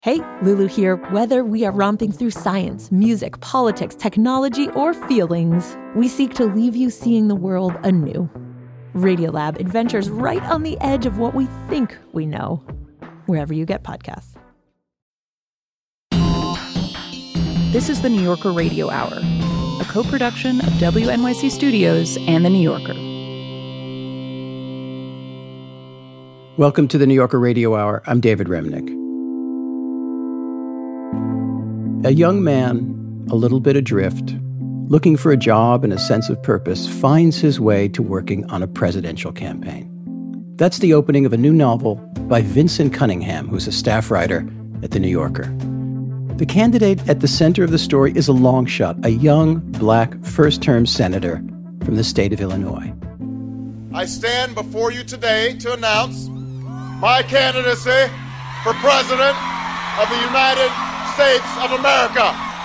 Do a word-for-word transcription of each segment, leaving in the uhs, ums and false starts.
Hey, Lulu here. Whether we are romping through science, music, politics, technology, or feelings, we seek to leave you seeing the world anew. Radiolab adventures right on the edge of what we think we know, wherever you get podcasts. This is the New Yorker Radio Hour, a co-production of W N Y C Studios and The New Yorker. Welcome to the New Yorker Radio Hour. I'm David Remnick. A young man, a little bit adrift, looking for a job and a sense of purpose, finds his way to working on a presidential campaign. That's the opening of a new novel by Vinson Cunningham, who's a staff writer at The New Yorker. The candidate at the center of the story is a long shot, a young, black, first-term senator from the state of Illinois. I stand before you today to announce my candidacy for President of the United States of America.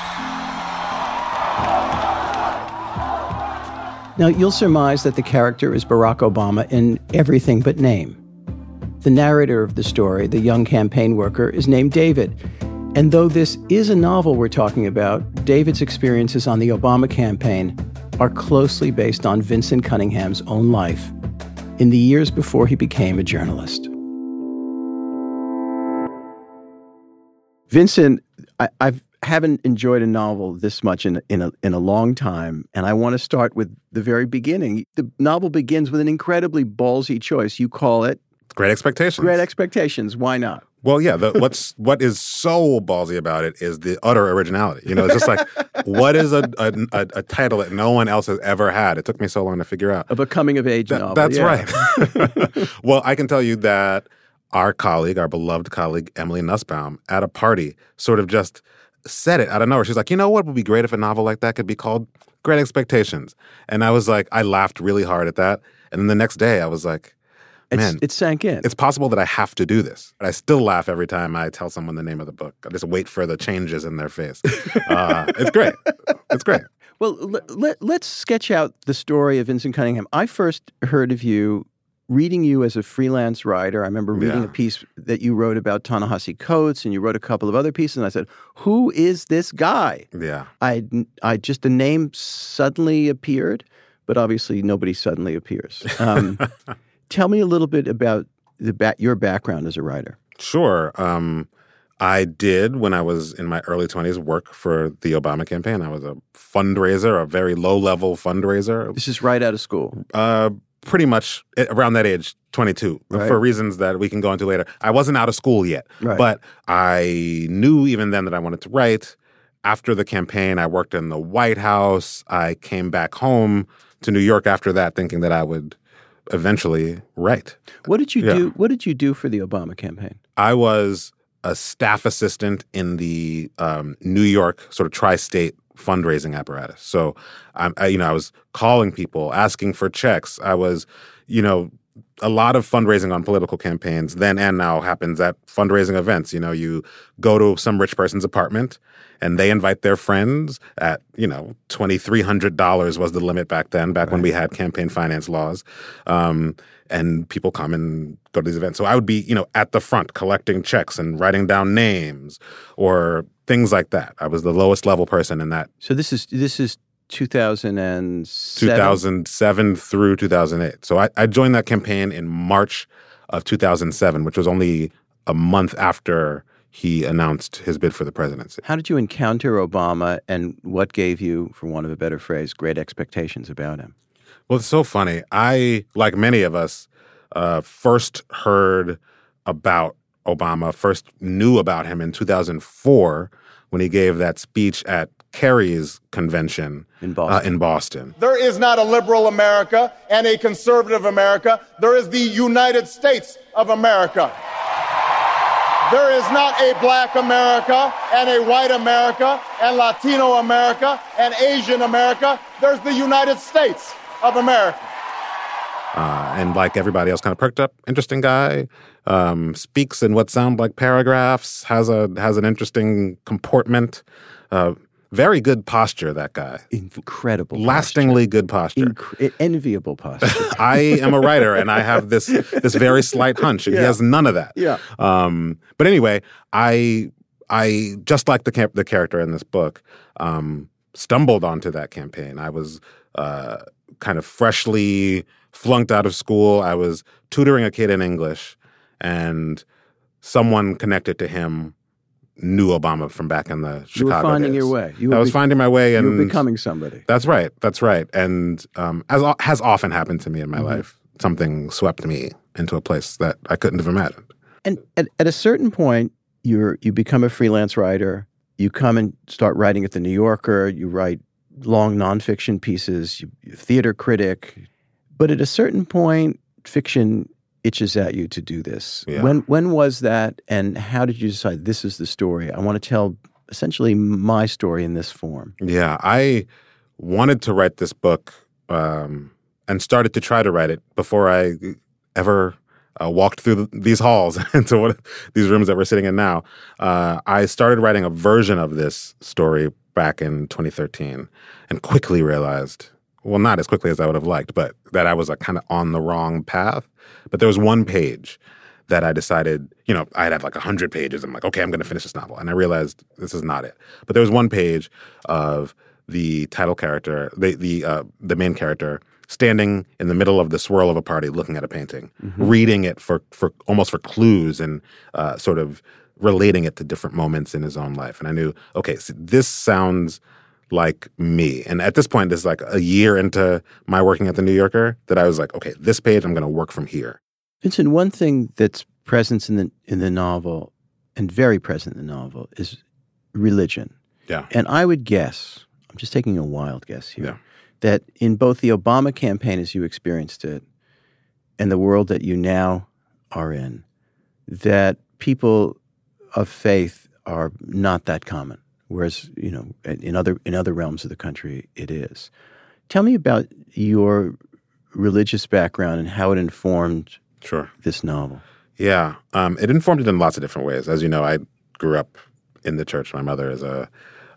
Now, you'll surmise that the character is Barack Obama in everything but name. The narrator of the story, the young campaign worker, is named David. And though this is a novel we're talking about, David's experiences on the Obama campaign are closely based on Vinson Cunningham's own life in the years before he became a journalist. Vinson, I I've, haven't enjoyed a novel this much in, in, a, in a long time, and I want to start with the very beginning. The novel begins with an incredibly ballsy choice. You call it Great Expectations. Great Expectations. Why not? Well, yeah, the, what's what is so ballsy about it is the utter originality. You know, it's just like, what is a, a, a, a title that no one else has ever had? It took me so long to figure out. Of a coming-of-age That, novel. That's yeah. right. Well, I can tell you that our colleague, our beloved colleague, Emily Nussbaum, at a party sort of just said it out of nowhere. She's like, you know what would be great if a novel like that could be called Great Expectations? And I was like, I laughed really hard at that. And then the next day I was like, man, It's, it sank in. it's possible that I have to do this. But I still laugh every time I tell someone the name of the book. I just wait for the changes in their face. Uh, it's great. It's great. Well, let, let, let's sketch out the story of Vinson Cunningham. I first heard of you reading you as a freelance writer. I remember reading Yeah. a piece that you wrote about Ta-Nehisi Coates, and you wrote a couple of other pieces, and I said, who is this guy? Yeah. I, I just, the name suddenly appeared, but obviously nobody suddenly appears. Um, tell me a little bit about the ba- your background as a writer. Sure. Um, I did, when I was in my early twenties, work for the Obama campaign. I was a fundraiser, a very low-level fundraiser. This is right out of school. Uh, pretty much around that age, twenty-two, Right. for reasons that we can go into later. I wasn't out of school yet, Right. but I knew even then that I wanted to write. After the campaign, I worked in the White House. I came back home to New York after that, thinking that I would eventually write. What did you Yeah. do? What did you do for the Obama campaign? I was a staff assistant in the um, New York sort of tri-state fundraising apparatus. So, um, I, you know, I was calling people, asking for checks. I was, you know, a lot of fundraising on political campaigns then and now happens at fundraising events. You know, you go to some rich person's apartment and they invite their friends at, you know, two thousand three hundred dollars was the limit back then, back right. when we had campaign finance laws. Um, and people come and go to these events. So I would be, you know, at the front collecting checks and writing down names or things like that. I was the lowest level person in that. So this is this is two thousand seven? two thousand seven through two thousand eight. So I, I joined that campaign in March of two thousand seven, which was only a month after he announced his bid for the presidency. How did you encounter Obama, and what gave you, for want of a better phrase, great expectations about him? Well, it's so funny. I, like many of us, uh, first heard about Obama, first knew about him in two thousand four when he gave that speech at Kerry's convention in Boston. Uh, in Boston. There is not a liberal America and a conservative America. There is the United States of America. There is not a black America and a white America and Latino America and Asian America. There's the United States of America. Uh, and like everybody else, kind of perked up, interesting guy, um, speaks in what sound like paragraphs, has a has an interesting comportment, uh, very good posture, that guy. Incredible Lastingly posture. good posture. Inc- enviable posture. I am a writer, and I have this this very slight hunch. And yeah. He has none of that. Yeah. Um, but anyway, I I, just like the camp, the character in this book, um, stumbled onto that campaign. I was uh, kind of freshly flunked out of school. I was tutoring a kid in English, and someone connected to him knew Obama from back in the Chicago You were finding days. your way. You were I was be- finding my way. And you were becoming somebody. That's right. That's right. And um, as o- has often happened to me in my Mm-hmm. life, something swept me into a place that I couldn't have imagined. And at, at a certain point, you're you become a freelance writer. You come and start writing at the New Yorker. You write long nonfiction pieces. You, you're a theater critic. But at a certain point, fiction itches at you to do this. Yeah. When when was that, and how did you decide this is the story? I want to tell essentially my story in this form. Yeah, I wanted to write this book um, and started to try to write it before I ever uh, walked through these halls into what, these rooms that we're sitting in now. Uh, I started writing a version of this story back in twenty thirteen and quickly realized, well, not as quickly as I would have liked, but that I was like kind of on the wrong path. But there was one page that I decided, you know, I'd have like one hundred pages. I'm like, okay, I'm going to finish this novel. And I realized this is not it. But there was one page of the title character, the the uh, the main character, standing in the middle of the swirl of a party looking at a painting, mm-hmm. reading it for, for almost for clues and uh, sort of relating it to different moments in his own life. And I knew, okay, so this sounds like me. And at this point, this is like a year into my working at the New Yorker that I was like, okay, this page, I'm going to work from here. Vincent, one thing that's present in the in the novel, and very present in the novel, is religion. Yeah. And I would guess, I'm just taking a wild guess here, Yeah. that in both the Obama campaign as you experienced it and the world that you now are in, that people of faith are not that common. Whereas, you know, in other in other realms of the country, it is. Tell me about your religious background and how it informed Sure. this novel. Yeah. Um, it informed it in lots of different ways. As you know, I grew up in the church. My mother is a,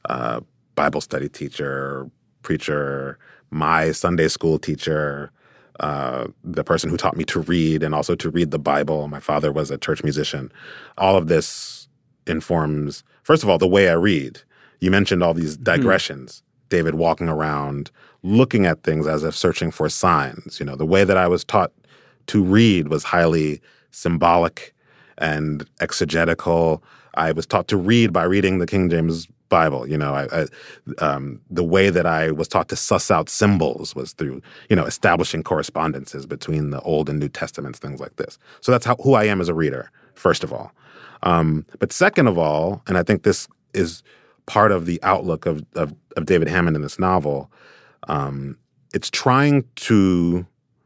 a Bible study teacher, preacher, my Sunday school teacher, uh, the person who taught me to read and also to read the Bible. My father was a church musician. All of this informs, first of all, the way I read. You mentioned all these digressions. Mm-hmm. David walking around, looking at things as if searching for signs. You know, the way that I was taught to read was highly symbolic and exegetical. I was taught to read by reading the King James Bible. You know, I, I, um, the way that I was taught to suss out symbols was through, you know, establishing correspondences between the Old and New Testaments, things like this. So that's how who I am as a reader, first of all. Um, but second of all, and I think this is part of the outlook of, of, of David Hammond in this novel, um, it's trying to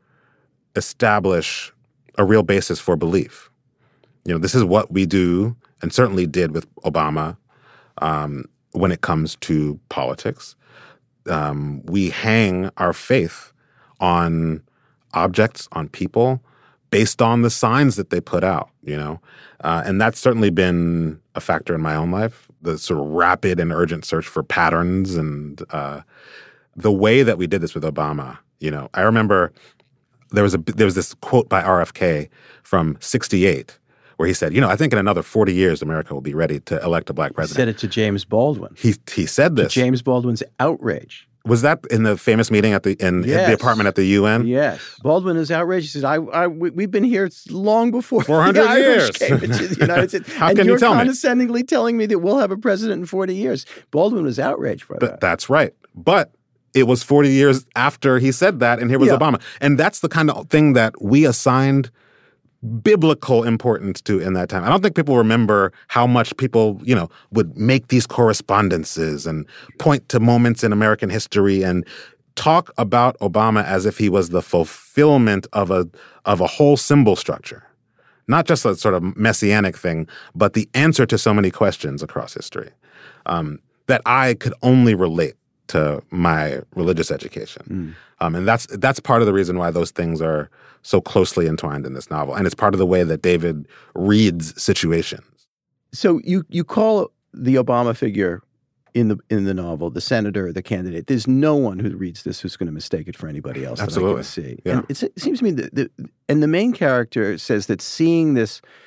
establish a real basis for belief. You know, this is what we do, and certainly did with Obama um, when it comes to politics. Um, we hang our faith on objects, on people, based on the signs that they put out, you know? Uh, and that's certainly been a factor in my own life, the sort of rapid and urgent search for patterns and uh, the way that we did this with Obama. You know, I remember there was a there was this quote by R F K from sixty-eight where he said, you know, I think in another forty years, America will be ready to elect a black president. He said it to James Baldwin. He he said this. To James Baldwin's outrage. Was that in the famous meeting at the in, Yes. in the apartment at the U N? Yes. Baldwin is outraged. He says, I, I, we, we've been here long before four hundred the Irish years. came into the United States. How and can you you're tell me? condescendingly telling me that we'll have a president in forty years. Baldwin was outraged by But that. that's right. But it was forty years after he said that, and here was Yeah. Obama. And that's the kind of thing that we assigned biblical importance to in that time. I don't think people remember how much people, you know, would make these correspondences and point to moments in American history and talk about Obama as if he was the fulfillment of a of a whole symbol structure. Not just a sort of messianic thing, but the answer to so many questions across history um, that I could only relate to my religious education. Mm. Um, and that's that's part of the reason why those things are so closely entwined in this novel. And it's part of the way that David reads situations. So you you call the Obama figure in the in the novel the senator, the candidate. There's no one who reads this who's going to mistake it for anybody else Absolutely. that I can see. Yeah. And it's, it seems to me that the, and the main character says that seeing this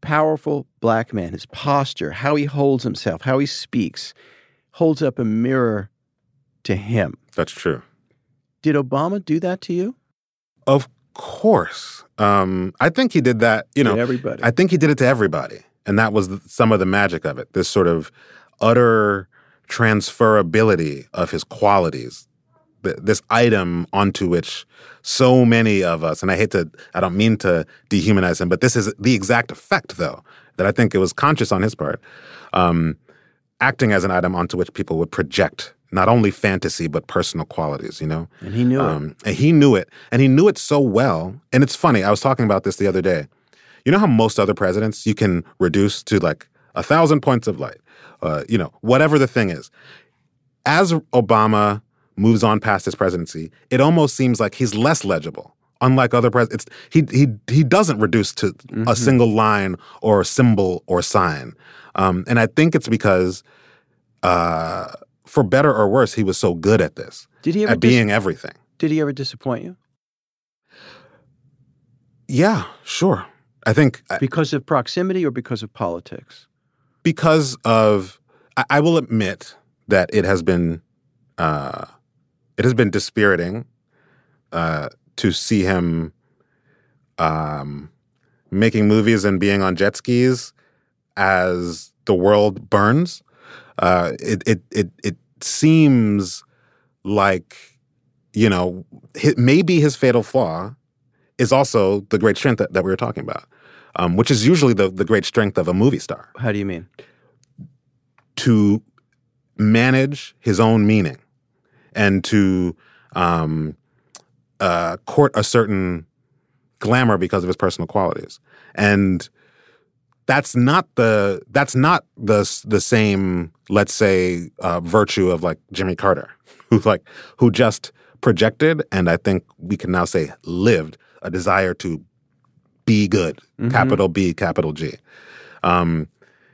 powerful black man, his posture, how he holds himself, how he speaks, holds up a mirror to him. That's true. Did Obama do that to you? Of course. Um, I think he did that, you know. To everybody. I think he did it to everybody. And that was the, some of the magic of it, this sort of utter transferability of his qualities, th- this item onto which so many of us, and I hate to, I don't mean to dehumanize him, but this is the exact effect, though, that I think it was conscious on his part, um, acting as an item onto which people would project not only fantasy, but personal qualities, you know? And he knew um, it. And he knew it. And he knew it so well. And it's funny, I was talking about this the other day. You know how most other presidents you can reduce to like a thousand points of light, uh, you know, whatever the thing is. As Obama moves on past his presidency, it almost seems like he's less legible. Unlike other presidents, he he he doesn't reduce to mm-hmm. a single line or a symbol or sign, um, and I think it's because, uh, for better or worse, he was so good at this. Did he ever at being dis- everything? Did he ever disappoint you? Yeah, sure. I think because of proximity or because of politics? Because of, I, I will admit that it has been, uh, it has been dispiriting uh, to see him um, making movies and being on jet skis as the world burns. Uh, it it it it seems like, you know, his, maybe his fatal flaw is also the great strength that, that we were talking about, um, which is usually the, the great strength of a movie star. How do you mean? To manage his own meaning and to um, uh, court a certain glamour because of his personal qualities. And that's not the that's not the the same, let's say, uh, virtue of like Jimmy Carter, who like who just projected, and I think we can now say lived, a desire to be good, mm-hmm. capital B, capital G. Um,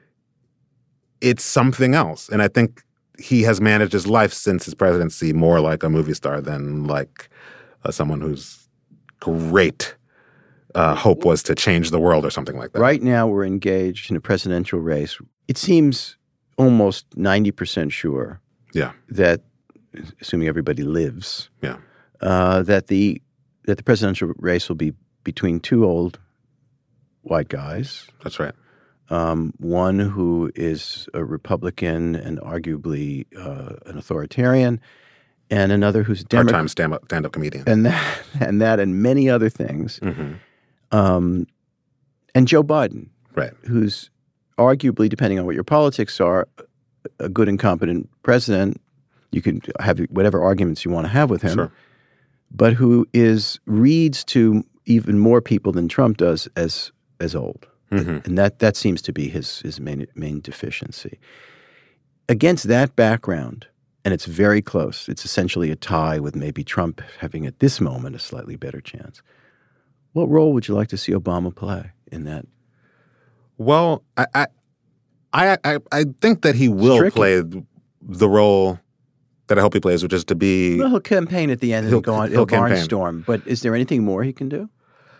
it's something else. And I think he has managed his life since his presidency more like a movie star than like uh, someone whose great uh, hope was to change the world or something like that. Right now we're engaged in a presidential race. It seems almost ninety percent sure yeah. that, assuming everybody lives, yeah. uh, that the that the presidential race will be between two old white guys. That's right. Um, one who is a Republican and arguably uh, an authoritarian, and another who's a Democrat. Part-time stand-up, stand-up comedian. And that, and that and many other things. Mm-hmm. Um, and Joe Biden, right, who's arguably, depending on what your politics are, a good and competent president. You can have whatever arguments you want to have with him. Sure. But who is reads to even more people than Trump does as as old. Mm-hmm. And that that seems to be his his main main deficiency. Against that background, and it's very close, it's essentially a tie with maybe Trump having at this moment a slightly better chance. What role would you like to see Obama play in that? Well, I I I, I, I think that he will play the role that I hope he plays, which is to be... Well, he'll campaign at the end and he'll, go on, he'll, he'll barnstorm. But is there anything more he can do?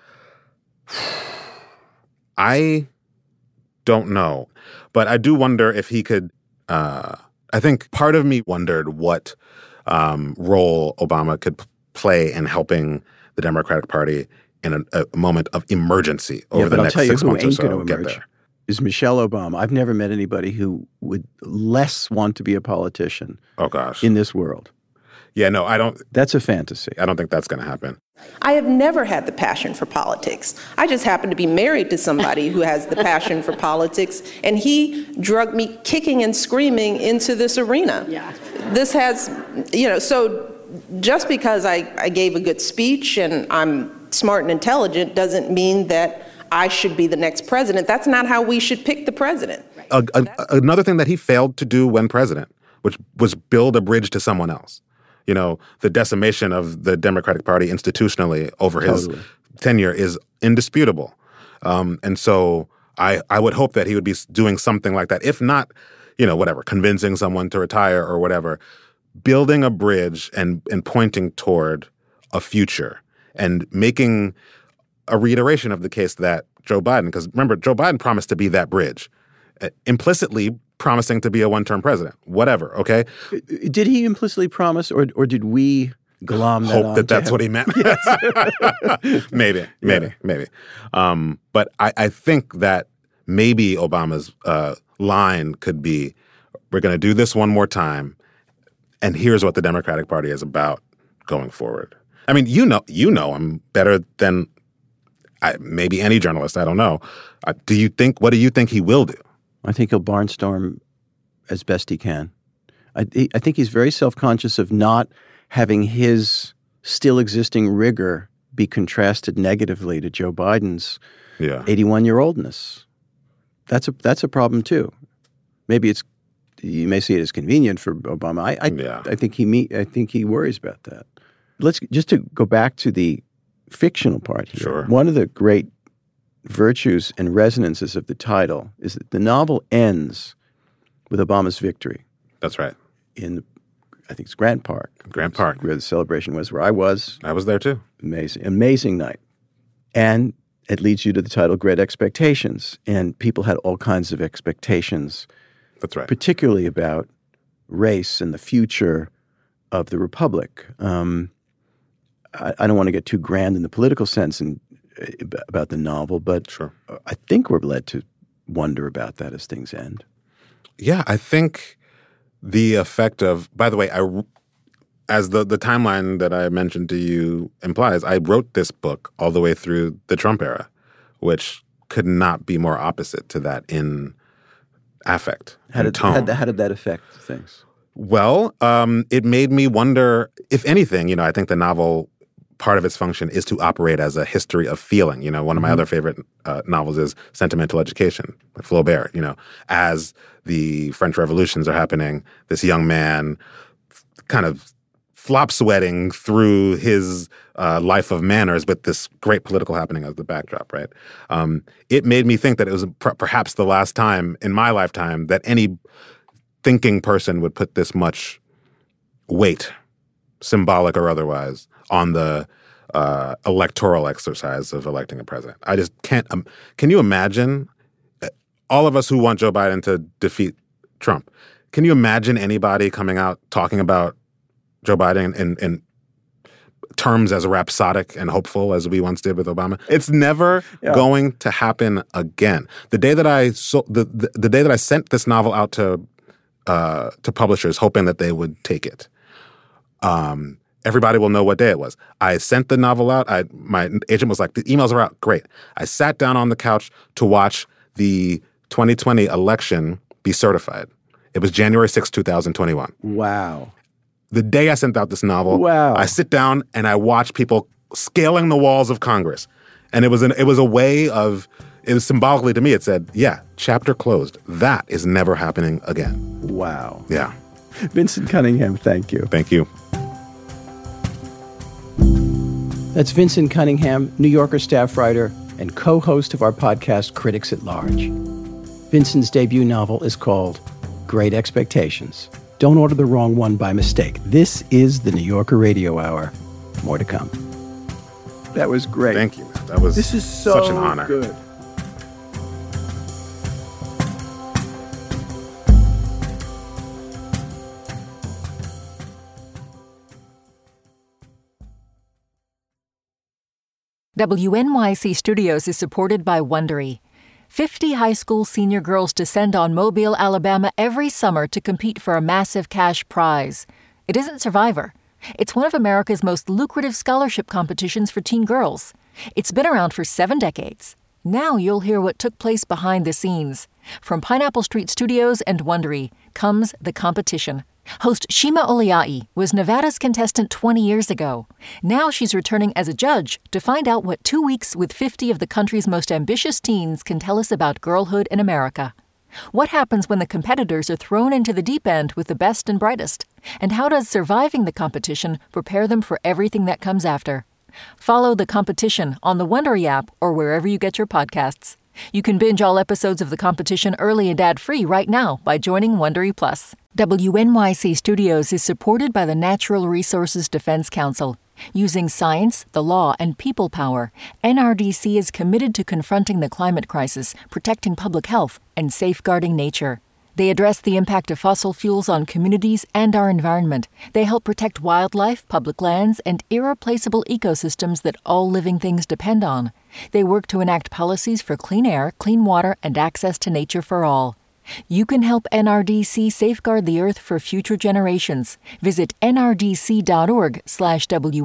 I don't know. But I do wonder if he could... Uh, I think part of me wondered what um, role Obama could p- play in helping the Democratic Party in a, a moment of emergency over yeah, the but next I'll tell six you who months ain't or so. Gonna Get emerge. there. Is Michelle Obama. I've never met anybody who would less want to be a politician oh, gosh. in this world. Yeah, no, I don't. That's a fantasy. I don't think that's going to happen. I have never had the passion for politics. I just happen to be married to somebody who has the passion for politics, and he drugged me kicking and screaming into this arena. Yeah. This has, you know, so just because I, I gave a good speech and I'm smart and intelligent doesn't mean that I should be the next president. That's not how we should pick the president. A, a, another thing that he failed to do when president, which was build a bridge to someone else. You know, the decimation of the Democratic Party institutionally over his totally. tenure is indisputable. Um, and so I, I would hope that he would be doing something like that. If not, you know, whatever, convincing someone to retire or whatever, building a bridge and, and pointing toward a future and making a reiteration of the case that Joe Biden, because remember, Joe Biden promised to be that bridge, uh, implicitly promising to be a one-term president, whatever, okay? Did he implicitly promise, or or did we glom that Hope on that to that's him? what he meant. maybe, maybe, Yeah. maybe. Um, but I, I think that maybe Obama's uh, line could be, we're going to do this one more time, and here's what the Democratic Party is about going forward. I mean, you know, you know him better than I, maybe any journalist. I don't know. Uh, do you think? What do you think he will do? I think he'll barnstorm as best he can. I, he, I think he's very self-conscious of not having his still existing rigor be contrasted negatively to Joe Biden's Yeah. eighty-one-year-oldness. That's a that's a problem too. Maybe it's you may see it as convenient for Obama. I I, Yeah. I think he meet, I think he worries about that. Let's just to go back to the fictional part here. Sure. One of the great virtues and resonances of the title is that the novel ends with Obama's victory That's right. in, I think it's Grant Park. Grant Park. Where the celebration was, where I was. I was there too. Amazing, amazing night. And it leads you to the title, Great Expectations. And people had all kinds of expectations, That's right. particularly about race and the future of the republic. Um, I, I don't want to get too grand in the political sense and about the novel, but Sure. I think we're led to wonder about that as things end. Yeah, I think the effect of, by the way, I, as the, the timeline that I mentioned to you implies, I wrote this book all the way through the Trump era, which could not be more opposite to that in affect How and did, tone. how, did- how did that affect things? Well, um, it made me wonder, if anything, you know, I think the novel, part of its function is to operate as a history of feeling. You know, one of my other favorite uh, novels is Sentimental Education by Flaubert. You know, as the French revolutions are happening, this young man f- kind of flop sweating through his uh, life of manners with this great political happening as the backdrop, right? Um, it made me think that it was per- perhaps the last time in my lifetime that any thinking person would put this much weight, symbolic or otherwise, on the uh, electoral exercise of electing a president. I just can't. Um, can you imagine all of us who want Joe Biden to defeat Trump? Can you imagine anybody coming out talking about Joe Biden in, in terms as rhapsodic and hopeful as we once did with Obama? It's never Yeah. going to happen again. The day that I so, the, the the day that I sent this novel out to uh, to publishers, hoping that they would take it. Um, everybody will know what day it was. I sent the novel out. I, my agent was like, the emails are out. Great. I sat down on the couch to watch the twenty twenty election be certified. It was January sixth, twenty twenty-one. Wow. The day I sent out this novel, Wow. I sit down and I watch people scaling the walls of Congress. And it was an, it was a way of, it was symbolically to me, it said, yeah, chapter closed. That is never happening again. Wow. Yeah. Vincent Cunningham, thank you. Thank you. That's Vincent Cunningham, New Yorker staff writer and co-host of our podcast, Critics at Large. Vincent's debut novel is called Great Expectations. Don't order the wrong one by mistake. This is the New Yorker Radio Hour. More to come. That was great. Thank you. That was This is so such an honor. good. W N Y C Studios is supported by Wondery. Fifty high school senior girls descend on Mobile, Alabama every summer to compete for a massive cash prize. It isn't Survivor. It's one of America's most lucrative scholarship competitions for teen girls. It's been around for seven decades. Now you'll hear what took place behind the scenes. From Pineapple Street Studios and Wondery comes The Competition. Host Shima Oliai was Nevada's contestant twenty years ago. Now she's returning as a judge to find out what two weeks with fifty of the country's most ambitious teens can tell us about girlhood in America. What happens when the competitors are thrown into the deep end with the best and brightest? And how does surviving the competition prepare them for everything that comes after? Follow The Competition on the Wondery app or wherever you get your podcasts. You can binge all episodes of The Competition early and ad-free right now by joining Wondery Plus. W N Y C Studios is supported by the Natural Resources Defense Council. Using science, the law, and people power, N R D C is committed to confronting the climate crisis, protecting public health, and safeguarding nature. They address the impact of fossil fuels on communities and our environment. They help protect wildlife, public lands, and irreplaceable ecosystems that all living things depend on. They work to enact policies for clean air, clean water, and access to nature for all. You can help N R D C safeguard the Earth for future generations. Visit nrdc.org slash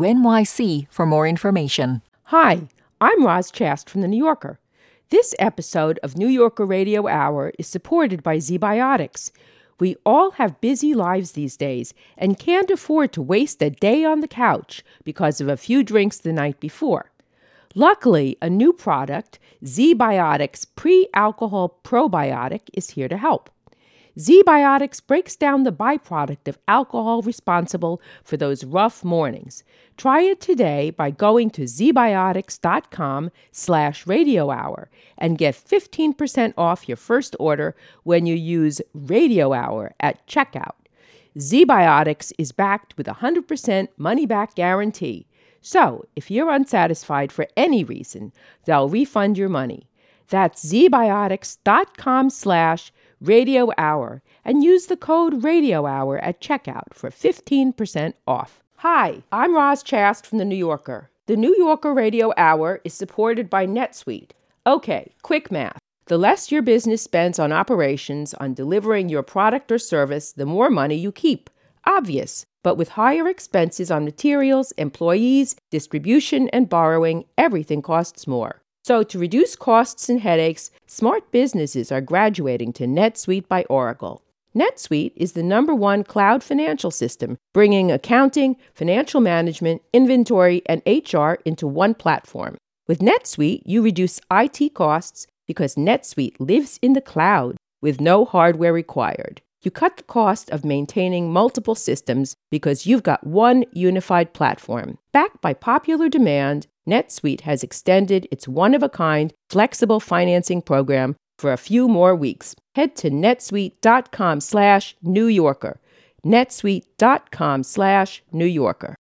WNYC for more information. Hi, I'm Roz Chast from The New Yorker. This episode of New Yorker Radio Hour is supported by ZBiotics. We all have busy lives these days and can't afford to waste a day on the couch because of a few drinks the night before. Luckily, a new product, ZBiotics Pre-Alcohol Probiotic, is here to help. ZBiotics breaks down the byproduct of alcohol responsible for those rough mornings. Try it today by going to zbiotics.com slash radio hour and get fifteen percent off your first order when you use Radio Hour at checkout. ZBiotics is backed with a one hundred percent money-back guarantee. So, if you're unsatisfied for any reason, they'll refund your money. That's zbiotics.com slash radio hour and use the code radio hour at checkout for fifteen percent off. Hi, I'm Roz Chast from The New Yorker. The New Yorker Radio Hour is supported by NetSuite. Okay, quick math. The less your business spends on operations, on delivering your product or service, the more money you keep. Obvious. But with higher expenses on materials, employees, distribution, and borrowing, everything costs more. So to reduce costs and headaches, smart businesses are graduating to NetSuite by Oracle. NetSuite is the number one cloud financial system, bringing accounting, financial management, inventory, and H R into one platform. With NetSuite, you reduce I T costs because NetSuite lives in the cloud with no hardware required. You cut the cost of maintaining multiple systems because you've got one unified platform. Backed by popular demand, NetSuite has extended its one-of-a-kind flexible financing program for a few more weeks. Head to netsuite.com slash New Yorker. netsuite.com slash New Yorker.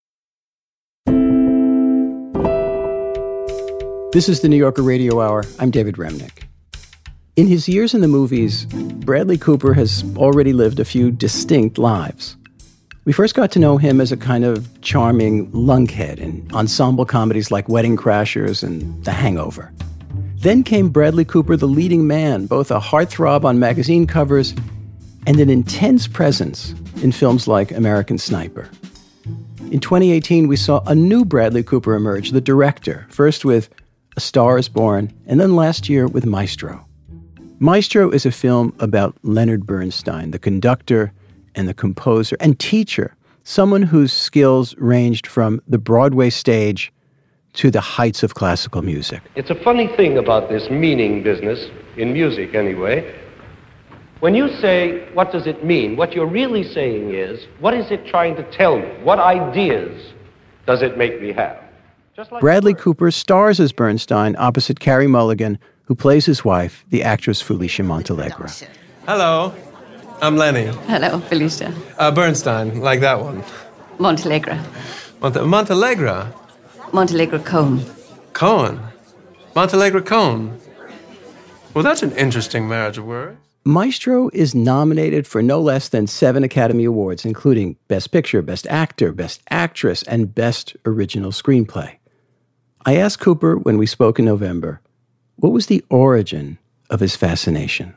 This is the New Yorker Radio Hour. I'm David Remnick. In his years in the movies, Bradley Cooper has already lived a few distinct lives. We first got to know him as a kind of charming lunkhead in ensemble comedies like Wedding Crashers and The Hangover. Then came Bradley Cooper, the leading man, both a heartthrob on magazine covers and an intense presence in films like American Sniper. In twenty eighteen, we saw a new Bradley Cooper emerge, the director, first with A Star is Born, and then last year with Maestro. Maestro is a film about Leonard Bernstein, the conductor and the composer and teacher, someone whose skills ranged from the Broadway stage to the heights of classical music. It's a funny thing about this meaning business, in music anyway. When you say, what does it mean? What you're really saying is, what is it trying to tell me? What ideas does it make me have? Just like Bradley Cooper stars as Bernstein opposite Carey Mulligan, who plays his wife, the actress Felicia Montealegre. Hello, I'm Lenny. Hello, Felicia. Uh, Bernstein, like that one. Montealegre. Monte- Montealegre? Montealegre Cohen. Cohen? Montealegre Cohen? Well, that's an interesting marriage of words. Maestro is nominated for no less than seven Academy Awards, including Best Picture, Best Actor, Best Actress, and Best Original Screenplay. I asked Cooper when we spoke in November, what was the origin of his fascination?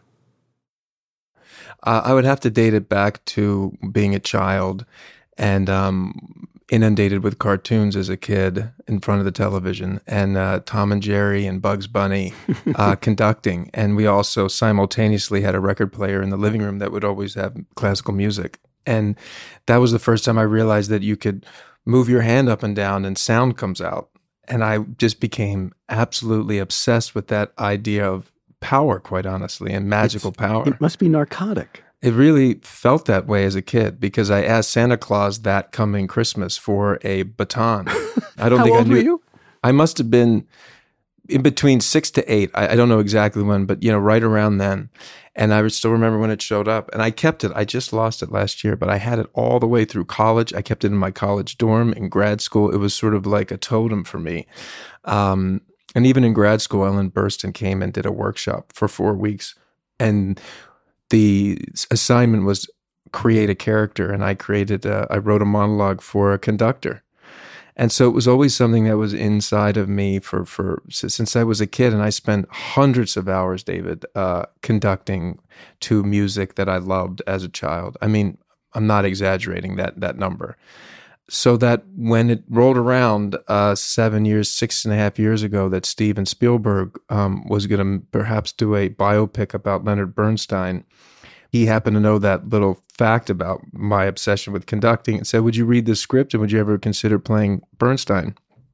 Uh, I would have to date it back to being a child and um, inundated with cartoons as a kid in front of the television, and uh, Tom and Jerry and Bugs Bunny uh, conducting. And we also simultaneously had a record player in the living room that would always have classical music. And that was the first time I realized that you could move your hand up and down and sound comes out. And I just became absolutely obsessed with that idea of power, quite honestly, and magical it's, power. It must be narcotic. It really felt that way as a kid because I asked Santa Claus that coming Christmas for a baton. I don't How think old I knew. Were you? I must have been in between six to eight. I, I don't know exactly when, but you know, right around then. And I still remember when it showed up, and I kept it. I just lost it last year, but I had it all the way through college. I kept it in my college dorm. In grad school, it was sort of like a totem for me. Um, and even in grad school, Ellen Burstyn came and did a workshop for four weeks, and the assignment was create a character, and I created. A, I wrote a monologue for a conductor. And so it was always something that was inside of me for, for since I was a kid, and I spent hundreds of hours, David, uh, conducting to music that I loved as a child. I mean, I'm not exaggerating that that number. So that when it rolled around uh, seven years, six and a half years ago, that Steven Spielberg um, was going to perhaps do a biopic about Leonard Bernstein, he happened to know that little fact about my obsession with conducting and said, would you read this script and would you ever consider playing Bernstein?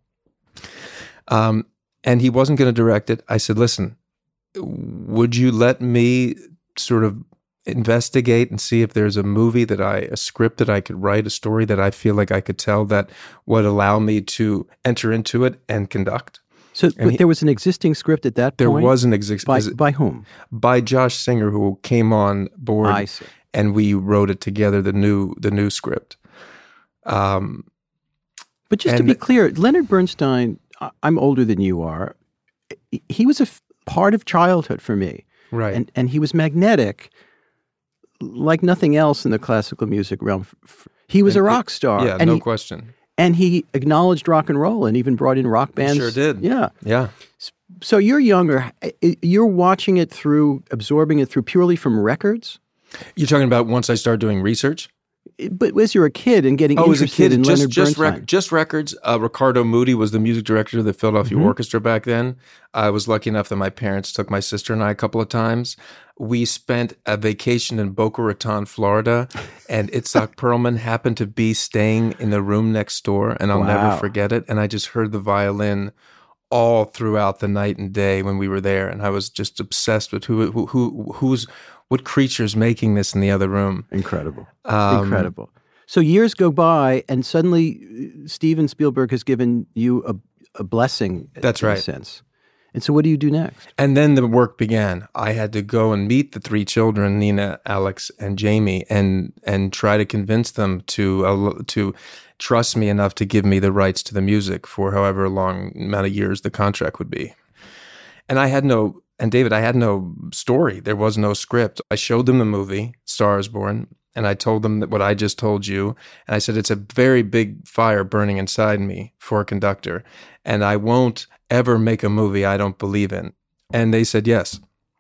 Um, and he wasn't going to direct it. I said, listen, would you let me sort of investigate and see if there's a movie that I, a script that I could write, a story that I feel like I could tell that would allow me to enter into it and conduct? So but he, there was an existing script at that there point? There was an existing... By, by whom? By Josh Singer, who came on board, I see. And we wrote it together, the new the new script. Um, but just and, to be clear, Leonard Bernstein, I'm older than you are, he was a f- part of childhood for me. Right. And, and he was magnetic like nothing else in the classical music realm. He was and, a rock star. Yeah, and no he, question. And he acknowledged rock and roll and even brought in rock bands. Sure did. Yeah. Yeah. So you're younger. You're watching it through, absorbing it through purely from records? You're talking about once I started doing research? But as you're a kid and getting oh, interested as a kid, in just, Leonard just Bernstein. Rec- just records. Uh, Ricardo Moody was the music director of the Philadelphia Mm-hmm. Orchestra back then. I was lucky enough that my parents took my sister and I a couple of times. We spent a vacation in Boca Raton, Florida, and Itzhak Perlman happened to be staying in the room next door, and I'll Wow. never forget it. And I just heard the violin all throughout the night and day when we were there, and I was just obsessed with who who, who who's what creature's making this in the other room. Incredible. Um, Incredible. So years go by, and suddenly uh, Steven Spielberg has given you a, a blessing. That's in right. a sense. And so what do you do next? And then the work began. I had to go and meet the three children, Nina, Alex, and Jamie, and and try to convince them to uh, to trust me enough to give me the rights to the music for however long amount of years the contract would be. And I had no, and David, I had no story. There was no script. I showed them the movie, Star is Born, and I told them that what I just told you. And I said, it's a very big fire burning inside me for a conductor. And I won't ever make a movie I don't believe in. And they said yes.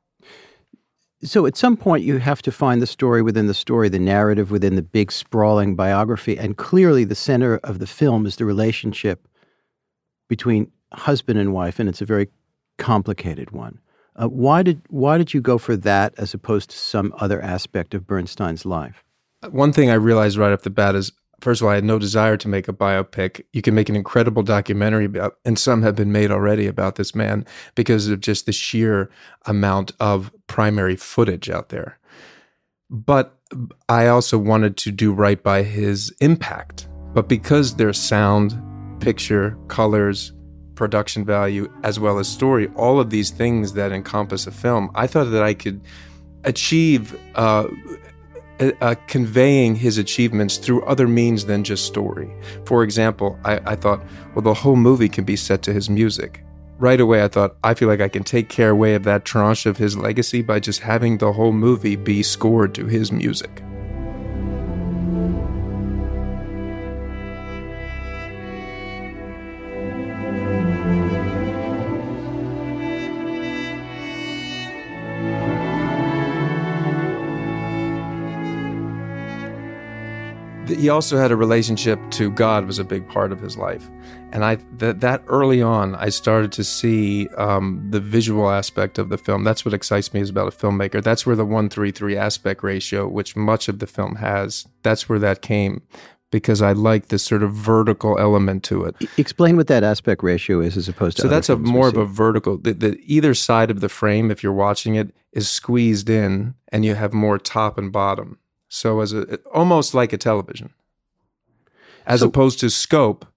So at some point you have to find the story within the story, the narrative within the big sprawling biography. And clearly the center of the film is the relationship between husband and wife. And it's a very complicated one. Uh, why did why did you go for that as opposed to some other aspect of Bernstein's life? One thing I realized right off the bat is, first of all, I had no desire to make a biopic. You can make an incredible documentary about, and some have been made already about this man because of just the sheer amount of primary footage out there. But I also wanted to do right by his impact. But because there's sound, picture, colors, production value, as well as story, all of these things that encompass a film, I thought that I could achieve uh, uh, conveying his achievements through other means than just story. For example, I, I thought, well, the whole movie can be set to his music. Right away, I thought, I feel like I can take care away of that tranche of his legacy by just having the whole movie be scored to his music. He also had a relationship to God was a big part of his life. And I that, that early on, I started to see um, the visual aspect of the film. That's what excites me is about a filmmaker. That's where the one three three aspect ratio, which much of the film has, that's where that came, because I like this sort of vertical element to it. Explain what that aspect ratio is as opposed to So other that's a films we more of see. a vertical, the, the, either side of the frame, if you're watching it, is squeezed in and you have more top and bottom. So as a almost like a television, as So- opposed to scope,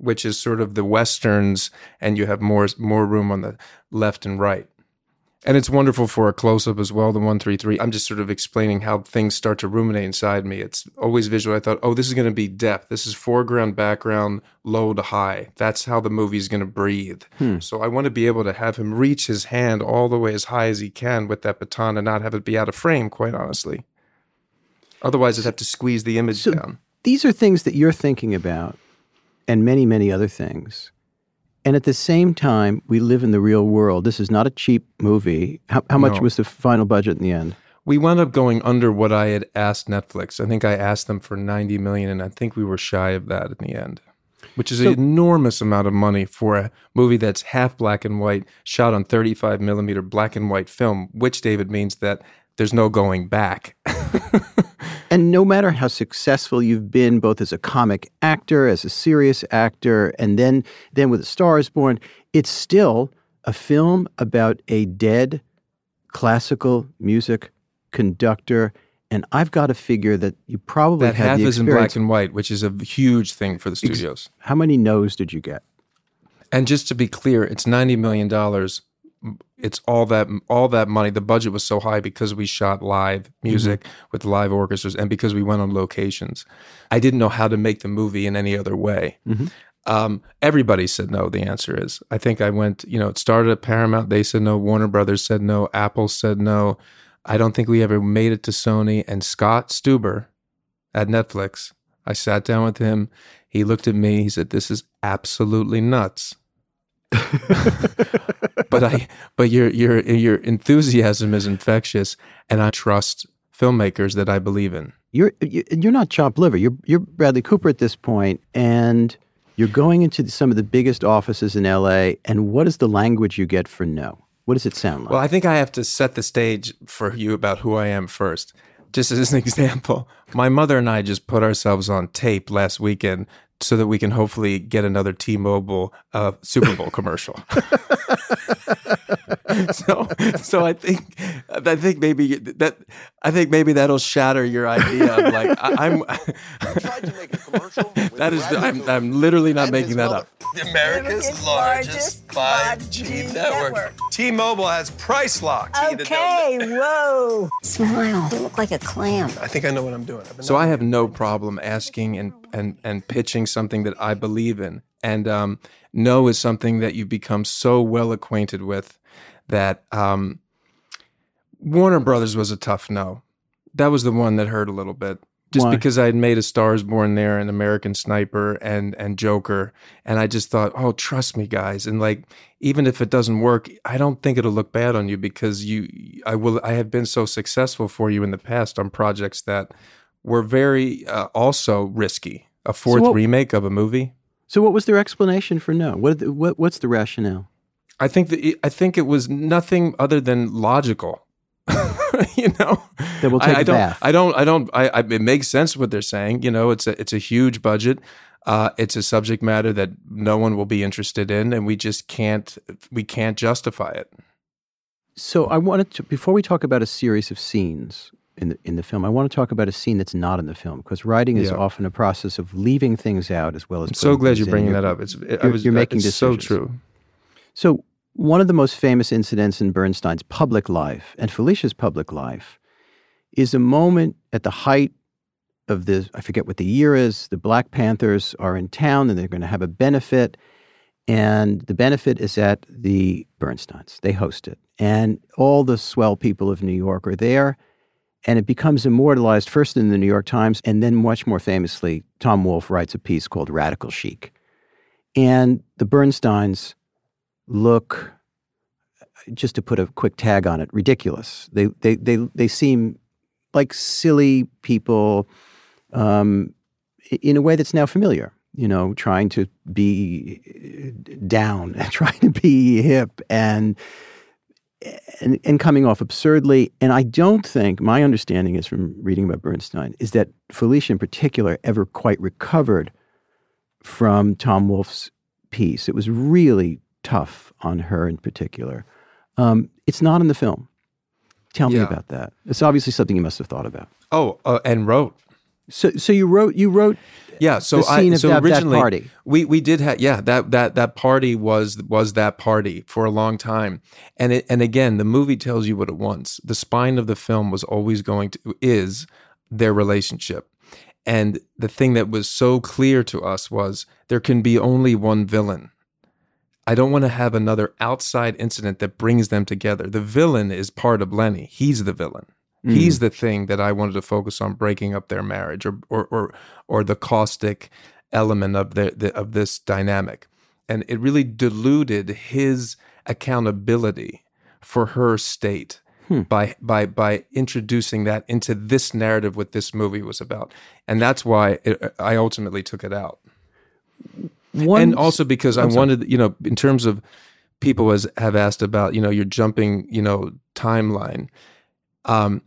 which is sort of the Westerns, and you have more more room on the left and right. And it's wonderful for a close-up as well, the one three three. I'm just sort of explaining how things start to ruminate inside me. It's always visual. I thought, oh, this is going to be depth. This is foreground, background, low to high. That's how the movie's going to breathe. Hmm. So I want to be able to have him reach his hand all the way as high as he can with that baton and not have it be out of frame, quite honestly. Otherwise, I'd have to squeeze the image so down. These are things that you're thinking about, and many, many other things. And at the same time, we live in the real world. This is not a cheap movie. How, how much No. was the final budget in the end? We wound up going under what I had asked Netflix. I think I asked them for ninety million dollars, and I think we were shy of that in the end, which is So- an enormous amount of money for a movie that's half black and white, shot on thirty-five millimeter black and white film, which, David, means that there's no going back. And no matter how successful you've been, both as a comic actor, as a serious actor, and then then with A Star Is Born, it's still a film about a dead classical music conductor. And I've got to figure that you probably That had half the is in experience. black and white, which is a huge thing for the studios. How many no's did you get? And just to be clear, it's ninety million dollars. It's all that all that money. The budget was so high because we shot live music Mm-hmm. with live orchestras and because we went on locations. I didn't know how to make the movie in any other way. Mm-hmm. Um, everybody said no, the answer is. I think I went, you know, it started at Paramount. They said no. Warner Brothers said no. Apple said no. I don't think we ever made it to Sony. And Scott Stuber at Netflix, I sat down with him. He looked at me. He said, "This is absolutely nuts." but I, but your your your enthusiasm is infectious, and I trust filmmakers that I believe in. You're you- you're not chopped liver. You're you're Bradley Cooper at this point, and you're going into some of the biggest offices in L A. And what is the language you get for no? What does it sound like? Well, I think I have to set the stage for you about who I am first. Just as an example, my mother and I just put ourselves on tape last weekend so that we can hopefully get another T-Mobile uh, Super Bowl commercial. so, so I think, I think maybe that, I think maybe that'll shatter your idea of like I, I'm. tried to make a commercial. that is, I'm, I'm literally not making that up. America's largest five G network. T-Mobile has price locked. Okay, whoa. Smile. You look like a clam. I think I know what I'm doing. I've been So I have no problem asking and, and, and pitching something that I believe in. And um, no is something that you become so well acquainted with that um, Warner Brothers was a tough no. That was the one that hurt a little bit. Just Why? because I had made A Star Is Born there and American Sniper and and Joker. And I just thought, oh, trust me, guys. And like, even if it doesn't work, I don't think it'll look bad on you because you, I will, I have been so successful for you in the past on projects that were very uh, also risky. A fourth So what- remake of a movie. So what was their explanation for no? What, the, what what's the rationale? I think that I think it was nothing other than logical. you know, That we'll take I, I a don't, bath. I don't. I don't. I, I. It makes sense what they're saying. You know, it's a it's a huge budget. Uh, it's a subject matter that no one will be interested in, and we just can't. We can't justify it. So I wanted to, before we talk about a series of scenes in the in the film, I want to talk about a scene that's not in the film, because writing is Yeah. often a process of leaving things out as well as. I'm so putting glad things you're in. bringing You're- that up. It's. It, I you're, was. you're making it's so decisions. true. So one of the most famous incidents in Bernstein's public life and Felicia's public life is a moment at the height of the, I forget what the year is, the Black Panthers are in town and they're going to have a benefit. And the benefit is at the Bernsteins. They host it. And all the swell people of New York are there. And it becomes immortalized first in the New York Times, and then much more famously, Tom Wolfe writes a piece called Radical Chic. And the Bernsteins look, just to put a quick tag on it, ridiculous. They they they they seem like silly people um, in a way that's now familiar. You know, trying to be down, trying to be hip, and and and coming off absurdly. And I don't think, my understanding is from reading about Bernstein, is that Felicia in particular ever quite recovered from Tom Wolfe's piece. It was really tough on her in particular. Um, it's not in the film. Tell me Yeah. about that. It's obviously something you must have thought about. Oh, uh, and wrote. So, so you wrote, you wrote, Yeah, so the scene I of so that, originally that party. we we did have yeah that that that party was was that party for a long time, and it and again the movie tells you what it wants. The spine of the film was always going to is their relationship, and the thing that was so clear to us was there can be only one villain. I don't want to have another outside incident that brings them together. The villain is part of Lenny. He's the villain. Mm. He's the thing that I wanted to focus on breaking up their marriage, or or or, or the caustic element of the, the of this dynamic. And it really diluted his accountability for her state hmm. by by by introducing that into this narrative, what this movie was about. And that's why it, I ultimately took it out. One, and also because I wanted, you know, in terms of people has have asked about, you know, your jumping, you know, timeline. Um,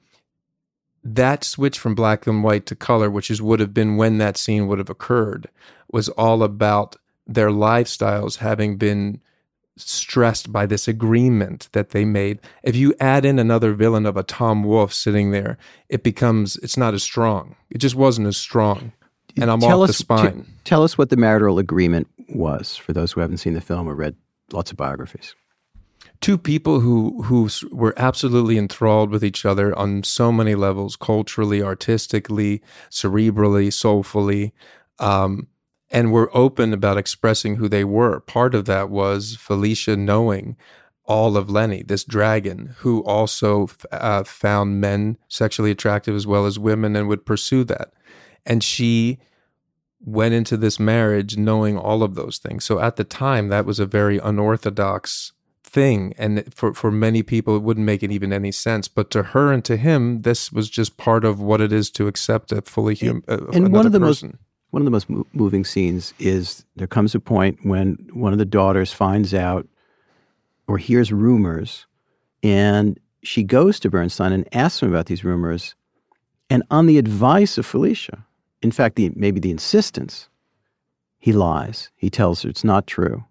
that switch from black and white to color, which is would have been when that scene would have occurred, was all about their lifestyles having been stressed by this agreement that they made. If you add in another villain of a Tom Wolfe sitting there, it becomes, it's not as strong. It just wasn't as strong. And I'm tell off us, the spine. T- tell us what the marital agreement was for those who haven't seen the film or read lots of biographies. Two people who who were absolutely enthralled with each other on so many levels, culturally, artistically, cerebrally, soulfully, um, and were open about expressing who they were. Part of that was Felicia knowing all of Lenny, this dragon, who also uh, found men sexually attractive as well as women and would pursue that. And she went into this marriage knowing all of those things. So at the time, that was a very unorthodox thing. And for, for many people, it wouldn't make it even any sense. But to her and to him, this was just part of what it is to accept a fully human uh, And one of the person. most one of the most mo- moving scenes is there comes a point when one of the daughters finds out or hears rumors, and she goes to Bernstein and asks him about these rumors. And on the advice of Felicia, in fact, the, maybe the insistence, he lies. He tells her it's not true.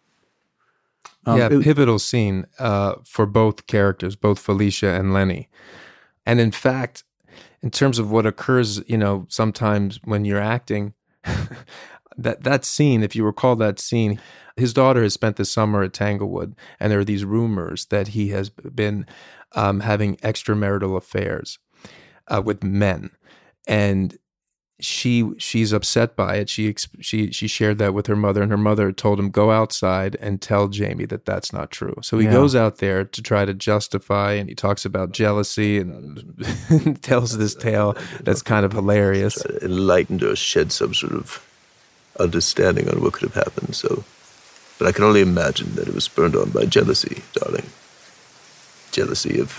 Um, yeah, it, pivotal scene uh, for both characters, both Felicia and Lenny. And in fact, in terms of what occurs, you know, sometimes when you're acting, that that scene, if you recall that scene, his daughter has spent the summer at Tanglewood, and there are these rumors that he has been um, having extramarital affairs uh, with men, and she she's upset by it. She she she shared that with her mother, and her mother told him, go outside and tell Jamie that that's not true. So he yeah. goes out there to try to justify, and he talks about jealousy and tells this tale that's kind of hilarious. Try to enlighten or shed some sort of understanding on what could have happened. So, but I can only imagine that it was spurred on by jealousy, darling. Jealousy of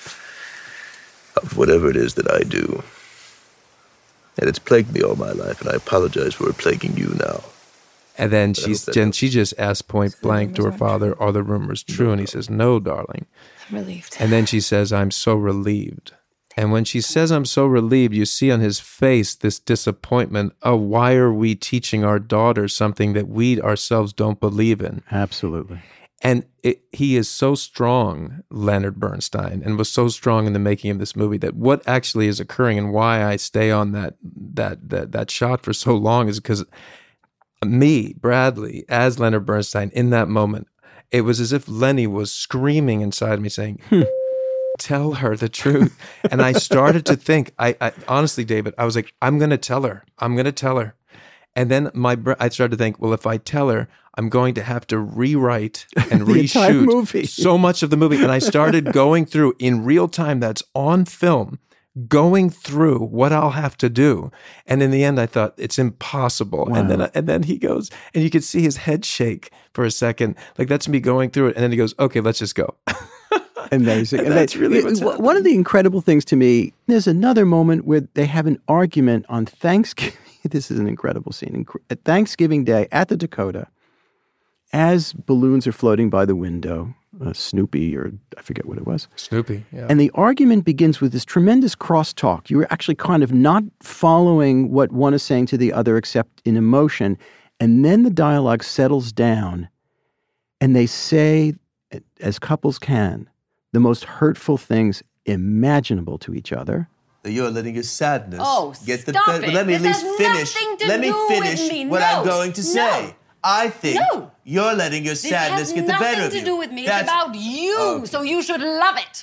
of whatever it is that I do. And it's plagued me all my life, and I apologize for it plaguing you now. And then she's, Jen, she just asked point blank to her father, are the rumors true? No, and he says, no, darling. I'm relieved. And then she says, I'm so relieved. And when she says, I'm so relieved, you see on his face this disappointment of why are we teaching our daughters something that we ourselves don't believe in? Absolutely. And it, he is so strong, Leonard Bernstein, and was so strong in the making of this movie that what actually is occurring and why I stay on that that that that shot for so long is because me, Bradley, as Leonard Bernstein, in that moment, it was as if Lenny was screaming inside me saying, hmm. tell her the truth. And I started to think, I, I honestly, David, I was like, I'm going to tell her. I'm going to tell her. And then my I started to think, well, if I tell her, I'm going to have to rewrite and reshoot so much of the movie. And I started going through in real time, that's on film, going through what I'll have to do. And in the end, I thought, it's impossible. Wow. And then and then he goes, and you could see his head shake for a second. Like, that's me going through it. And then he goes, okay, let's just go. Amazing. And and that's they, really it, what's One happening. of the incredible things to me, there's another moment where they have an argument on Thanksgiving. This is an incredible scene. At Thanksgiving Day at the Dakota, as balloons are floating by the window, uh, Snoopy, or I forget what it was. Snoopy, yeah. And the argument begins with this tremendous crosstalk. You're actually kind of not following what one is saying to the other except in emotion. And then the dialogue settles down, and they say, as couples can, the most hurtful things imaginable to each other. that you're letting your sadness oh, get the stop better. it. Let me This at least has finish. nothing to Let me do finish with me. what No. I'm going to No. say. I think No. you're letting your This sadness has get the better of nothing you. to do with me. That's- It's about you, Okay. so you should love it.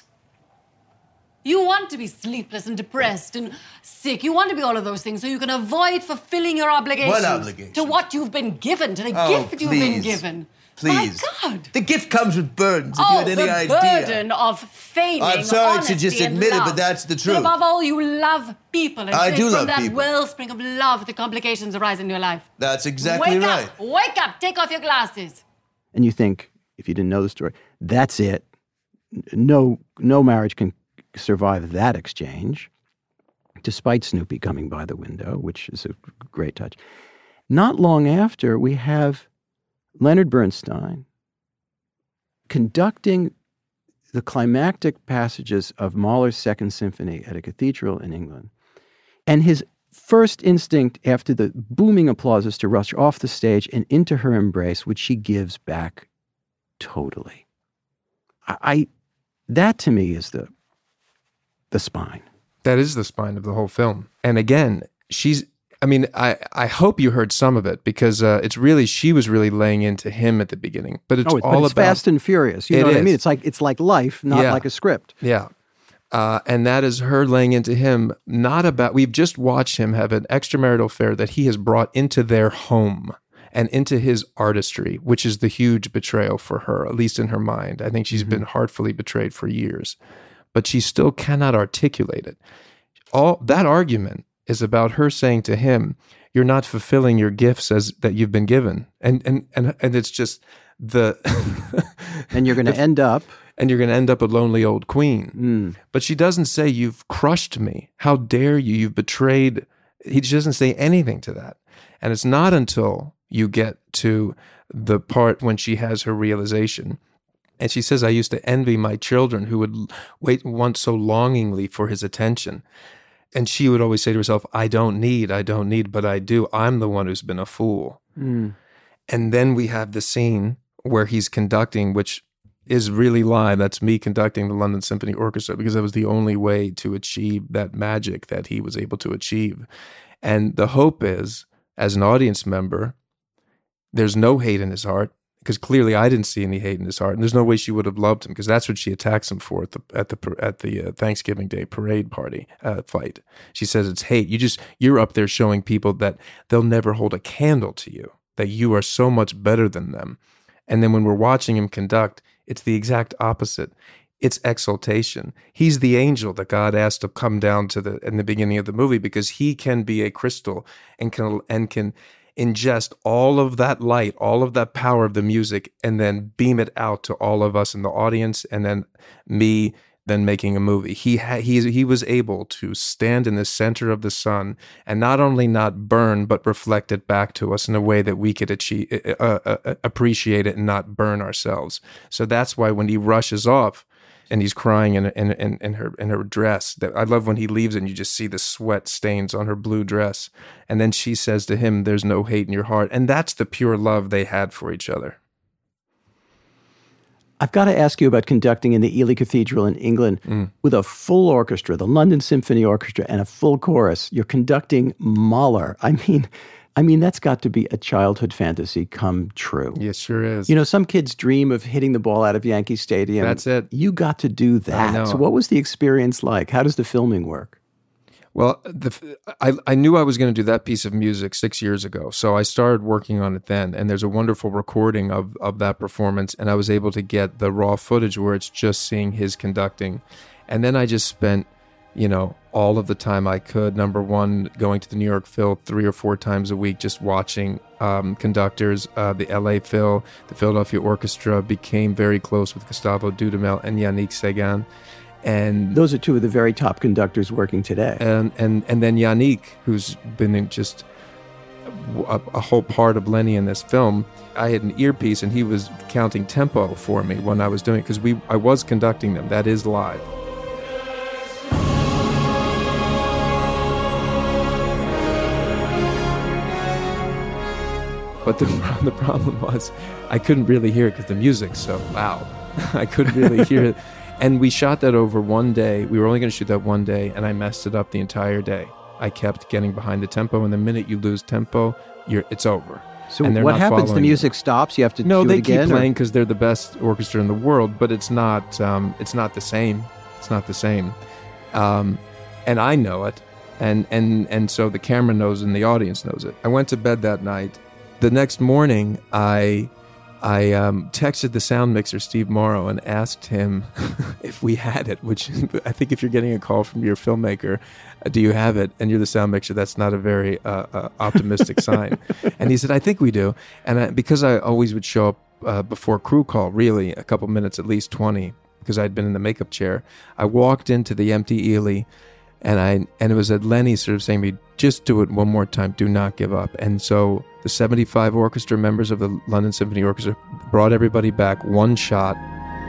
You want to be sleepless and depressed and sick. You want to be all of those things so you can avoid fulfilling your obligations. What obligation? To what you've been given, to the Oh, gift you've been please. given. Please. My God. The gift comes with burdens, if oh, you had any the idea. burden of feigning I'm sorry to honesty just and admit it, love. but that's the But truth. above all, you love people. And I it's do from love that people. wellspring of love the complications arise in your life. That's exactly Wake right. up. Wake up. Take off your glasses. And you think, if you didn't know the story, that's it. No, no marriage can survive that exchange, despite Snoopy coming by the window, which is a great touch. Not long after, we have Leonard Bernstein conducting the climactic passages of Mahler's Second Symphony at a cathedral in England. And his first instinct after the booming applause is to rush off the stage and into her embrace, which she gives back totally. I, I that to me is the the spine. That is the spine of the whole film. And again, she's, I mean, I, I hope you heard some of it because uh, it's really, she was really laying into him at the beginning. But it's oh, all but it's about. fast and furious. You It know what I is. mean? It's like it's like life, not Yeah. like a script. Yeah. Uh, and that is her laying into him, not about, we've just watched him have an extramarital affair that he has brought into their home and into his artistry, which is the huge betrayal for her, at least in her mind. I think she's Mm-hmm. been heartfully betrayed for years, but she still cannot articulate it. All that argument is about her saying to him, you're not fulfilling your gifts as that you've been given. And and and, and it's just the And you're going to end up and you're going to end up a lonely old queen. Mm. But she doesn't say, you've crushed me. How dare you? You've betrayed. He doesn't say anything to that. And it's not until you get to the part when she has her realization. And she says, I used to envy my children who would wait want so longingly for his attention. And she would always say to herself, I don't need, I don't need, but I do. I'm the one who's been a fool. Mm. And then we have the scene where he's conducting, which is really live. That's me conducting the London Symphony Orchestra because that was the only way to achieve that magic that he was able to achieve. And the hope is, as an audience member, there's no hate in his heart because clearly I didn't see any hate in his heart, and there's no way she would have loved him because that's what she attacks him for at the at the at the uh, Thanksgiving Day parade party uh, fight. She says it's hate. You just you're up there showing people that they'll never hold a candle to you, that you are so much better than them. And then when we're watching him conduct, it's the exact opposite. It's exaltation. He's the angel that God asked to come down to the in the beginning of the movie because he can be a crystal and can and can ingest all of that light, all of that power of the music, and then beam it out to all of us in the audience, and then me then making a movie. He ha- he he was able to stand in the center of the sun and not only not burn, but reflect it back to us in a way that we could achieve, uh, uh, appreciate it and not burn ourselves. So that's why when he rushes off and he's crying in in in, in her in her dress, that I love when he leaves and you just see the sweat stains on her blue dress, and then she says to him, "There's no hate in your heart," and that's the pure love they had for each other. I've got to ask you about conducting in the Ely Cathedral in England mm. with a full orchestra, the London Symphony Orchestra, and a full chorus. You're conducting Mahler. I mean, I mean that's got to be a childhood fantasy come true. Yes, sure is. You know, some kids dream of hitting the ball out of Yankee Stadium. That's it. You got to do that. I know. So what was the experience like? How does the filming work? Well, the, I, I knew I was going to do that piece of music six years ago, so I started working on it then, and there's a wonderful recording of, of that performance, and I was able to get the raw footage where it's just seeing his conducting. And then I just spent, you know, all of the time I could, number one, going to the New York Phil three or four times a week, just watching um, conductors. Uh, the L A Phil, the Philadelphia Orchestra, became very close with Gustavo Dudamel and Yannick Segan. And those are two of the very top conductors working today. And and and then Yannick, who's been in just a, a whole part of Lenny in this film. I had an earpiece, and he was counting tempo for me when I was doing it because we I was conducting them. That is live. But the the problem was I couldn't really hear it because the music's so loud. I couldn't really hear it. And we shot that over one day. We were only going to shoot that one day, and I messed it up the entire day. I kept getting behind the tempo, and the minute you lose tempo, you're it's over. So and what happens? The music you. stops. You have to no, do they it again. No, they keep or? playing because they're the best orchestra in the world, but it's not. Um, it's not the same. It's not the same. Um, and I know it, and and and so the camera knows, and the audience knows it. I went to bed that night. The next morning, I. I um, texted the sound mixer, Steve Morrow, and asked him if we had it, which I think if you're getting a call from your filmmaker, uh, do you have it? And you're the sound mixer, that's not a very uh, uh, optimistic sign. And he said, I think we do. And I, because I always would show up uh, before crew call, really, a couple minutes, at least twenty, because I'd been in the makeup chair, I walked into the empty Ely, and I and it was at Lenny sort of saying to me, just do it one more time, do not give up. And so the seventy-five orchestra members of the London Symphony Orchestra brought everybody back one shot.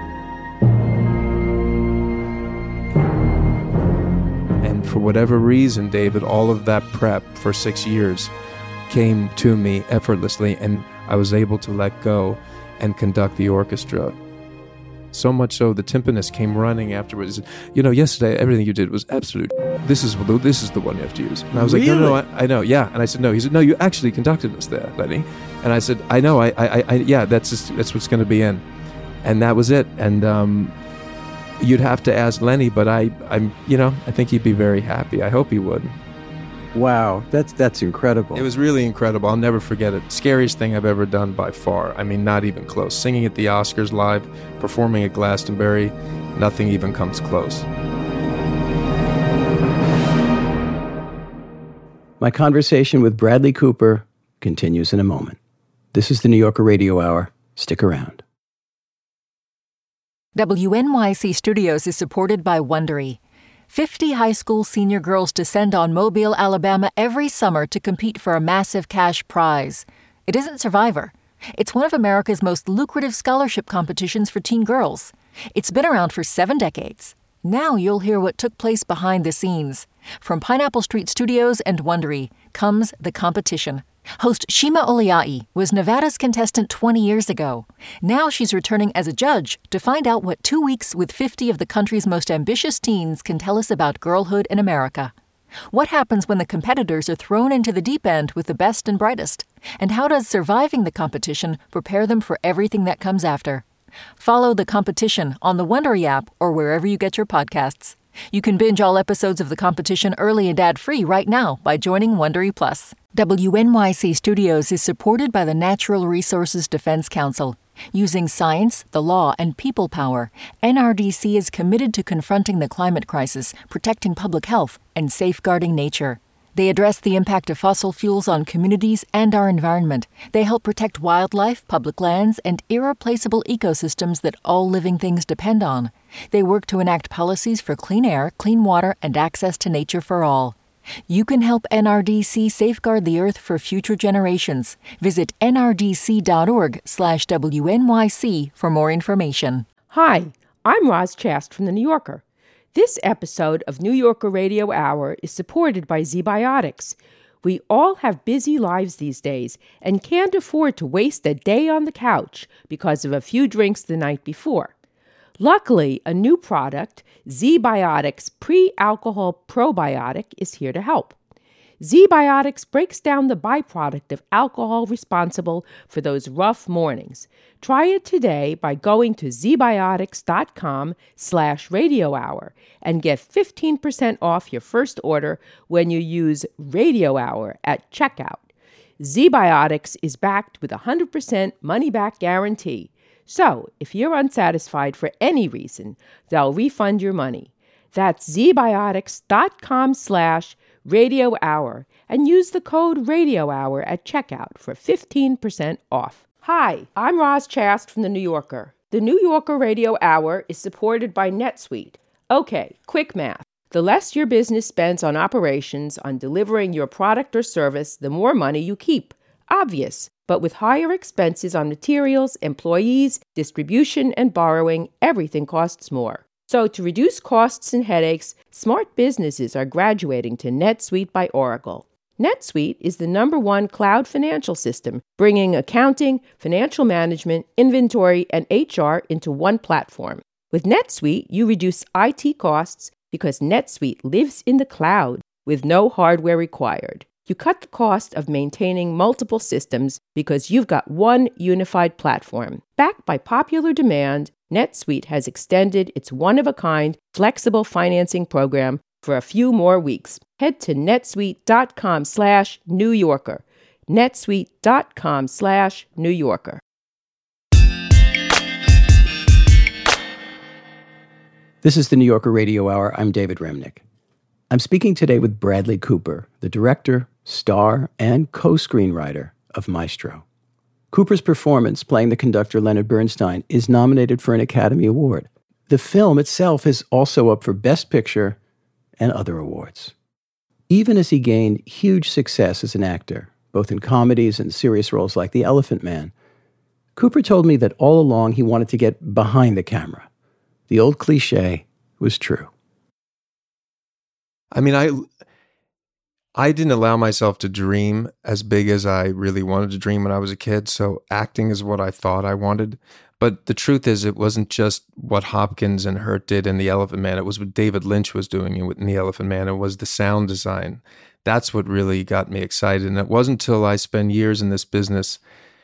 And for whatever reason, David, all of that prep for six years came to me effortlessly, and I was able to let go and conduct the orchestra. So much so, the timpanist came running afterwards. You know, yesterday, everything you did was absolute. This is this is the one you have to use. And I was really? like, no, no, no I, I know, yeah. And I said, no. He said, no, you actually conducted us there, Lenny. And I said, I know, I, I, I yeah, that's just, that's what's going to be in. And that was it. And um, you'd have to ask Lenny, but I, I'm, you know, I think he'd be very happy. I hope he would. Wow, that's that's incredible. It was really incredible. I'll never forget it. Scariest thing I've ever done by far. I mean, not even close. Singing at the Oscars live, performing at Glastonbury, nothing even comes close. My conversation with Bradley Cooper continues in a moment. This is the New Yorker Radio Hour. Stick around. W N Y C Studios is supported by Wondery. Fifty high school senior girls descend on Mobile, Alabama every summer to compete for a massive cash prize. It isn't Survivor. It's one of America's most lucrative scholarship competitions for teen girls. It's been around for seven decades. Now you'll hear what took place behind the scenes. From Pineapple Street Studios and Wondery comes The Competition. Host Shima Oliai was Nevada's contestant twenty years ago. Now she's returning as a judge to find out what two weeks with fifty of the country's most ambitious teens can tell us about girlhood in America. What happens when the competitors are thrown into the deep end with the best and brightest? And how does surviving the competition prepare them for everything that comes after? Follow The Competition on the Wondery app or wherever you get your podcasts. You can binge all episodes of The Competition early and ad-free right now by joining Wondery Plus. W N Y C Studios is supported by the Natural Resources Defense Council. Using science, the law, and people power, N R D C is committed to confronting the climate crisis, protecting public health, and safeguarding nature. They address the impact of fossil fuels on communities and our environment. They help protect wildlife, public lands, and irreplaceable ecosystems that all living things depend on. They work to enact policies for clean air, clean water, and access to nature for all. You can help N R D C safeguard the Earth for future generations. Visit nrdc.org slash WNYC for more information. Hi, I'm Roz Chast from The New Yorker. This episode of New Yorker Radio Hour is supported by ZBiotics. We all have busy lives these days and can't afford to waste a day on the couch because of a few drinks the night before. Luckily, a new product, ZBiotics Pre-Alcohol Probiotic, is here to help. ZBiotics breaks down the byproduct of alcohol responsible for those rough mornings. Try it today by going to zbiotics.com slash radio hour and get fifteen percent off your first order when you use Radio Hour at checkout. ZBiotics is backed with a one hundred percent money-back guarantee. So, if you're unsatisfied for any reason, they'll refund your money. That's zbiotics.com slash radio hour and use the code radio hour at checkout for fifteen percent off. Hi, I'm Roz Chast from The New Yorker. The New Yorker Radio Hour is supported by NetSuite. Okay, quick math. The less your business spends on operations, on delivering your product or service, the more money you keep. Obvious. But with higher expenses on materials, employees, distribution, and borrowing, everything costs more. So to reduce costs and headaches, smart businesses are graduating to NetSuite by Oracle. NetSuite is the number one cloud financial system, bringing accounting, financial management, inventory, and H R into one platform. With NetSuite, you reduce I T costs because NetSuite lives in the cloud with no hardware required. You cut the cost of maintaining multiple systems because you've got one unified platform. Backed by popular demand, NetSuite has extended its one-of-a-kind flexible financing program for a few more weeks. Head to netsuite.com slash New Yorker. netsuite.com slash New Yorker. This is the New Yorker Radio Hour. I'm David Remnick. I'm speaking today with Bradley Cooper, the director, star, and co-screenwriter of Maestro. Cooper's performance playing the conductor Leonard Bernstein is nominated for an Academy Award. The film itself is also up for Best Picture and other awards. Even as he gained huge success as an actor, both in comedies and serious roles like The Elephant Man, Cooper told me that all along he wanted to get behind the camera. The old cliche was true. I mean, I I didn't allow myself to dream as big as I really wanted to dream when I was a kid, so acting is what I thought I wanted. But the truth is, it wasn't just what Hopkins and Hurt did in The Elephant Man. It was what David Lynch was doing in The Elephant Man. It was the sound design. That's what really got me excited. And it wasn't until I spent years in this business,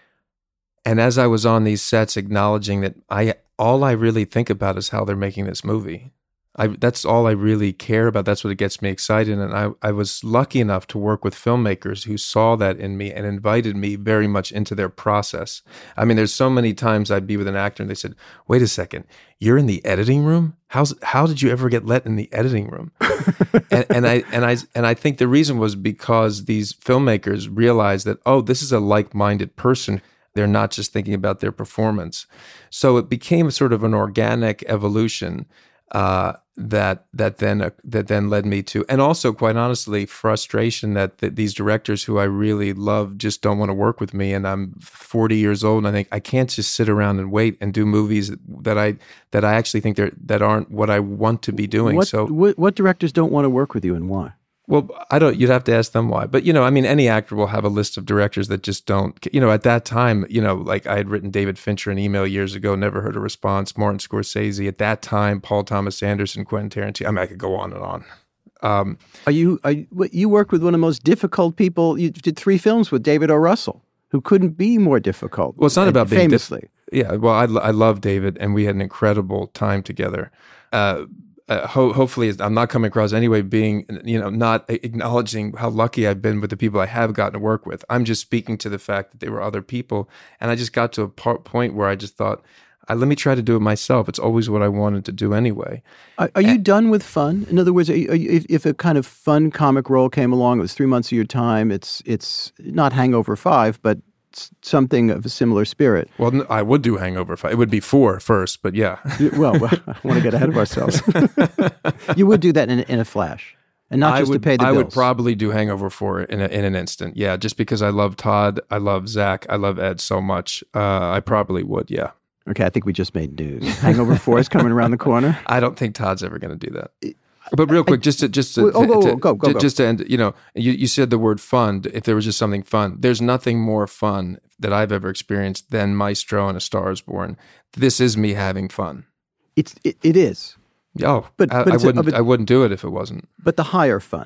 and as I was on these sets acknowledging that I all I really think about is how they're making this movie. I, that's all I really care about. That's what gets me excited. And I, I was lucky enough to work with filmmakers who saw that in me and invited me very much into their process. I mean, there's so many times I'd be with an actor and they said, wait a second, you're in the editing room? How's, how did you ever get let in the editing room? and, and I and I and I think the reason was because these filmmakers realized that, oh, this is a like-minded person. They're not just thinking about their performance. So it became sort of an organic evolution uh, that that then uh, that then led me to, and also, quite honestly, frustration that, that these directors who I really love just don't want to work with me. And I'm forty years old, and I think I can't just sit around and wait and do movies that I that I actually think they're that aren't what I want to be doing. What, so, what, what directors don't want to work with you, and why? Well, I don't. You'd have to ask them why. But you know, I mean, any actor will have a list of directors that just don't. You know, at that time, you know, like I had written David Fincher an email years ago, never heard a response. Martin Scorsese at that time, Paul Thomas Anderson, Quentin Tarantino. I mean, I could go on and on. Um, are you? Are you, you worked with one of the most difficult people. You did three films with David O. Russell, who couldn't be more difficult. Well, it's not about being famously. Dif- yeah. Well, I I love David, and we had an incredible time together. Uh, Uh, ho- hopefully, I'm not coming across anyway being, you know, not acknowledging how lucky I've been with the people I have gotten to work with. I'm just speaking to the fact that they were other people. And I just got to a part, point where I just thought, I, let me try to do it myself. It's always what I wanted to do anyway. Are, are you done with fun? In other words, are you, are you, if, if a kind of fun comic role came along, it was three months of your time, it's it's not Hangover five, but something of a similar spirit. Well, I would do Hangover five. It would be four first, but yeah. well, well, I want to get ahead of ourselves. You would do that in, in a flash, and not just would, to pay the I bills. I would probably do Hangover four in, a, in an instant. Yeah, just because I love Todd, I love Zach, I love Ed so much. Uh, I probably would, yeah. Okay, I think we just made news. Hangover four is coming around the corner. I don't think Todd's ever going to do that. But real quick, just to just to, oh, go, to, go, go, to, go. just to end, you know, you, you said the word fun. If there was just something fun, there's nothing more fun that I've ever experienced than Maestro and A Star Is Born. This is me having fun. It's it, it is. Oh, but, I, but I a, wouldn't. but, I wouldn't do it if it wasn't. But the higher fun.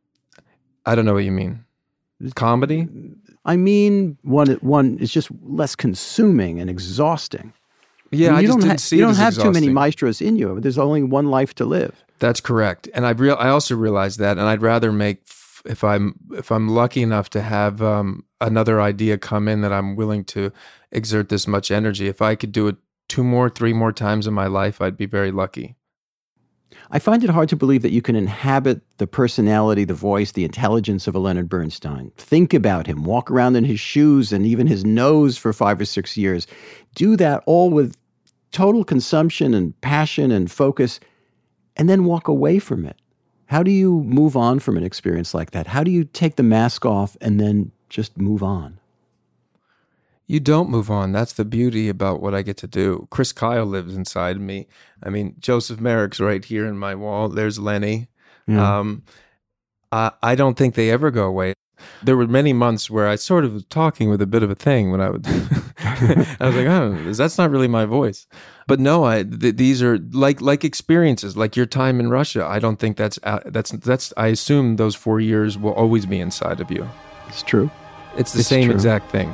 I don't know what you mean. Comedy? I mean, one one is just less consuming and exhausting. Yeah, I, mean, I you just don't didn't ha- see you it don't as have too many exhausting. maestros in you. There's only one life to live. That's correct, and I real I also realized that, and I'd rather make f- if I'm if I'm lucky enough to have um, another idea come in that I'm willing to exert this much energy. If I could do it two more, three more times in my life, I'd be very lucky. I find it hard to believe that you can inhabit the personality, the voice, the intelligence of a Leonard Bernstein. Think about him, walk around in his shoes and even his nose for five or six years. Do that all with total consumption and passion and focus, and then walk away from it. How do you move on from an experience like that? How do you take the mask off and then just move on? You don't move on. That's the beauty about what I get to do. Chris Kyle lives inside me. I mean, Joseph Merrick's right here in my wall. There's Lenny. Yeah. Um, I, I don't think they ever go away. There were many months where I sort of was talking with a bit of a thing when I would, I was like, oh, that's not really my voice. But no, I, th- these are like, like experiences, like your time in Russia. I don't think that's, uh, that's, that's, I assume those four years will always be inside of you. It's true. It's the It's same true. exact thing.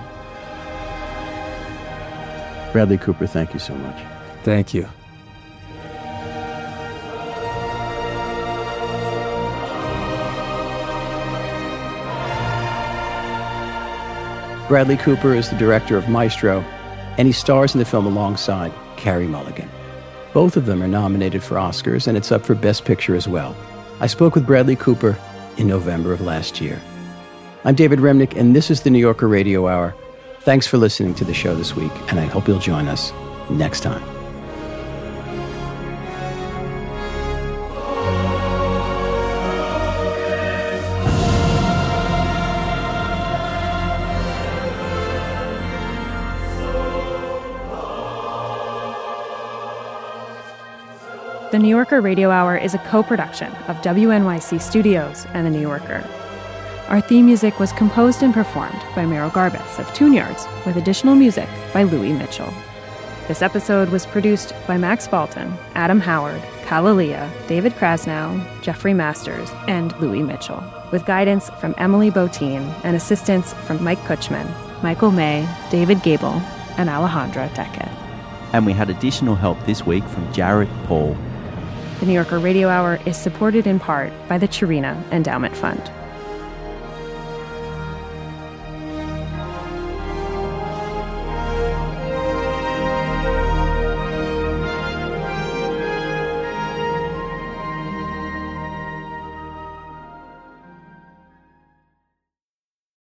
Bradley Cooper, thank you so much. Thank you. Bradley Cooper is the director of Maestro, and he stars in the film alongside Carey Mulligan. Both of them are nominated for Oscars, and it's up for Best Picture as well. I spoke with Bradley Cooper in November of last year. I'm David Remnick, and this is the New Yorker Radio Hour. Thanks for listening to the show this week, and I hope you'll join us next time. The New Yorker Radio Hour is a co-production of W N Y C Studios and The New Yorker. Our theme music was composed and performed by Meryl Garbus of Tune Yards, with additional music by Louis Mitchell. This episode was produced by Max Balton, Adam Howard, Kalalia, David Krasnow, Jeffrey Masters, and Louis Mitchell, with guidance from Emily Botine and assistance from Mike Kutchman, Michael May, David Gable, and Alejandra Deckett. And we had additional help this week from Jarrett Paul. The New Yorker Radio Hour is supported in part by the Chirina Endowment Fund.